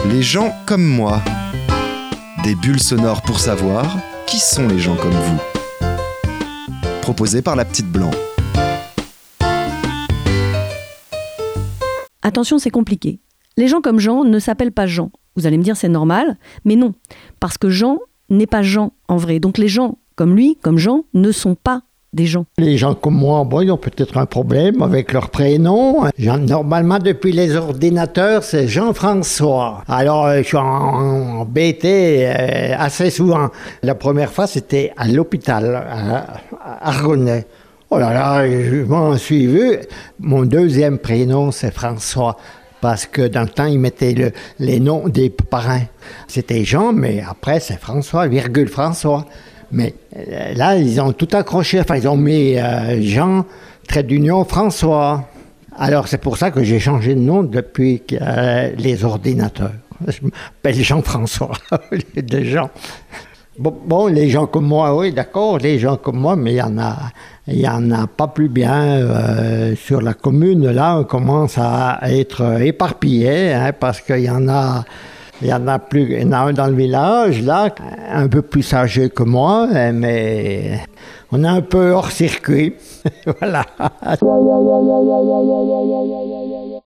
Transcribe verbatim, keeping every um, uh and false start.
Les gens comme moi. Des bulles sonores pour savoir qui sont les gens comme vous. Proposé par la petite Blanc. Attention, c'est compliqué. Les gens comme Jean ne s'appellent pas Jean. Vous allez me dire c'est normal, mais non. Parce que Jean n'est pas Jean en vrai. Donc les gens comme lui, comme Jean, ne sont pas des gens. Les gens comme moi, bon, ils ont peut-être un problème avec leur prénom. Jean, normalement, depuis les ordinateurs, c'est Jean-François. Alors, je suis embêté euh, assez souvent. La première fois, c'était à l'hôpital, à Argonnet. Oh là là, je m'en suis vu. Mon deuxième prénom, c'est François. Parce que dans le temps, ils mettaient le, les noms des parrains. C'était Jean, mais après, c'est François, virgule François. Mais là, ils ont tout accroché. Enfin, ils ont mis euh, Jean, trait d'union, François. Alors, c'est pour ça que j'ai changé de nom depuis euh, les ordinateurs. Je m'appelle Jean-François, au lieu de Jean. Bon, bon, les gens comme moi, oui, d'accord, les gens comme moi, mais il y en a, il y en a pas plus bien euh, sur la commune. Là, on commence à être éparpillé, hein, parce qu'il y en a... Il y en a plus, il y en a un dans le village, là, un peu plus âgé que moi, mais on est un peu hors circuit. Voilà.